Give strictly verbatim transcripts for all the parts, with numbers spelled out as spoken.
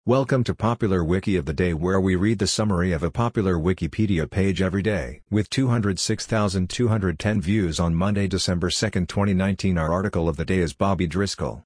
Welcome to Popular Wiki of the Day, where we read the summary of a popular Wikipedia page every day. With two hundred six thousand two hundred ten views on Monday, December second, twenty nineteen, our article of the day is Bobby Driscoll.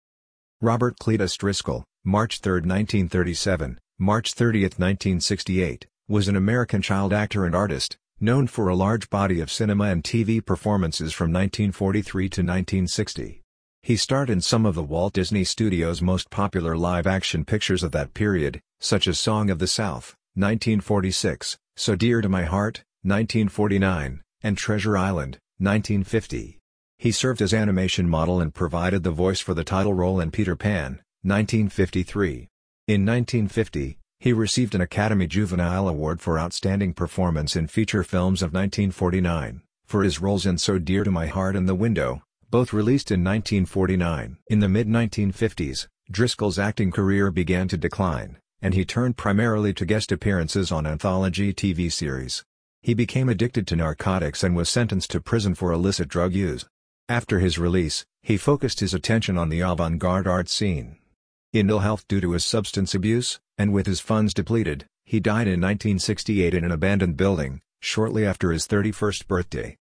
Robert Cletus Driscoll, March third, nineteen thirty-seven, March thirtieth, nineteen sixty-eight, was an American child actor and artist, known for a large body of cinema and T V performances from nineteen forty-three to nineteen sixty. He starred in some of the Walt Disney Studios' most popular live-action pictures of that period, such as Song of the South, nineteen forty-six, So Dear to My Heart, nineteen forty-nine, and Treasure Island, nineteen fifty. He served as animation model and provided the voice for the title role in Peter Pan, nineteen fifty-three. In nineteen fifty, he received an Academy Juvenile Award for Outstanding Performance in Feature Films of nineteen forty-nine, for his roles in So Dear to My Heart and The Window, both released in nineteen forty-nine. In the mid nineteen fifties, Driscoll's acting career began to decline, and he turned primarily to guest appearances on anthology T V series. He became addicted to narcotics and was sentenced to prison for illicit drug use. After his release, he focused his attention on the avant-garde art scene. In ill health due to his substance abuse, and with his funds depleted, he died in nineteen sixty-eight in an abandoned building, shortly after his thirty-first birthday.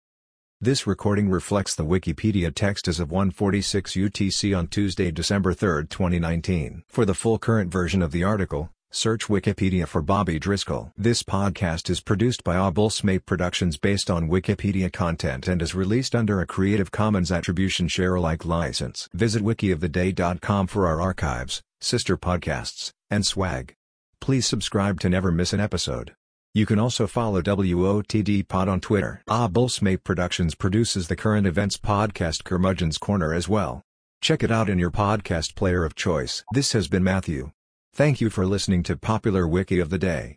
This recording reflects the Wikipedia text as of one forty-six U T C on Tuesday, December third, twenty nineteen. For the full current version of the article, search Wikipedia for Bobby Driscoll. This podcast is produced by Obulsmate Productions based on Wikipedia content and is released under a Creative Commons Attribution Share Alike license. Visit wiki of the day dot com for our archives, sister podcasts, and swag. Please subscribe to never miss an episode. You can also follow W O T D Pod on Twitter. Obulsmate Productions produces the current events podcast Curmudgeon's Corner as well. Check it out in your podcast player of choice. This has been Matthew. Thank you for listening to Popular Wiki of the Day.